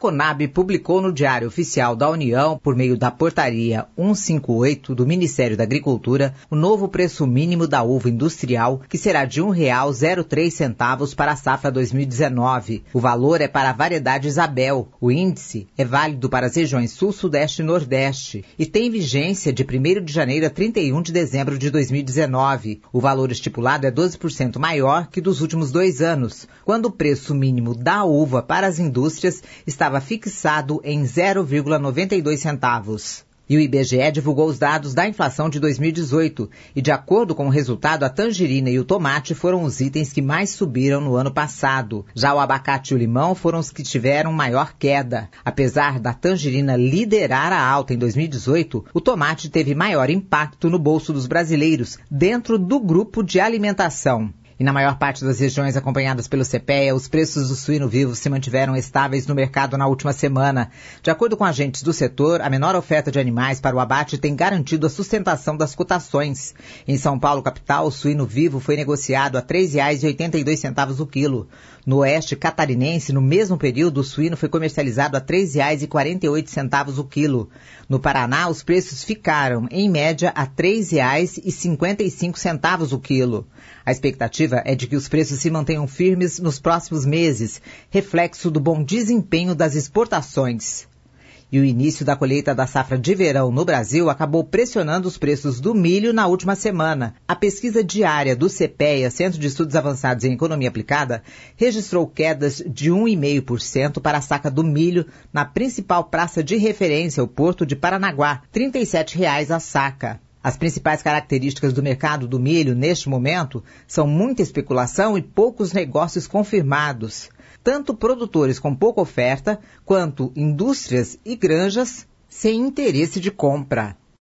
Conab publicou no Diário Oficial da União, por meio da Portaria 158 do Ministério da Agricultura, o novo preço mínimo da uva industrial, que será de R$ 1,03 para a safra 2019. O valor é para a variedade Isabel. O índice é válido para as regiões Sul, Sudeste e Nordeste e tem vigência de 1º de janeiro a 31 de dezembro de 2019. O valor estipulado é 12% maior que dos últimos 2 anos, quando o preço mínimo da uva para as indústrias estava fixado em 0,92 centavos. E o IBGE divulgou os dados da inflação de 2018 e, de acordo com o resultado, a tangerina e o tomate foram os itens que mais subiram no ano passado. Já o abacate e o limão foram os que tiveram maior queda. Apesar da tangerina liderar a alta em 2018, o tomate teve maior impacto no bolso dos brasileiros, dentro do grupo de alimentação. E na maior parte das regiões acompanhadas pelo CPEA, os preços do suíno vivo se mantiveram estáveis no mercado na última semana. De acordo com agentes do setor, a menor oferta de animais para o abate tem garantido a sustentação das cotações. Em São Paulo, capital, o suíno vivo foi negociado a R$ 3,82 o quilo. No oeste catarinense, no mesmo período, o suíno foi comercializado a R$ 3,48 o quilo. No Paraná, os preços ficaram, em média, a R$ 3,55 o quilo. A expectativa é de que os preços se mantenham firmes nos próximos meses, reflexo do bom desempenho das exportações. E o início da colheita da safra de verão no Brasil acabou pressionando os preços do milho na última semana. A pesquisa diária do CPEA, Centro de Estudos Avançados em Economia Aplicada, registrou quedas de 1,5% para a saca do milho na principal praça de referência, o Porto de Paranaguá, R$ 37,00 a saca. As principais características do mercado do milho neste momento são muita especulação e poucos negócios confirmados. Tanto produtores com pouca oferta, quanto indústrias e granjas sem interesse de compra.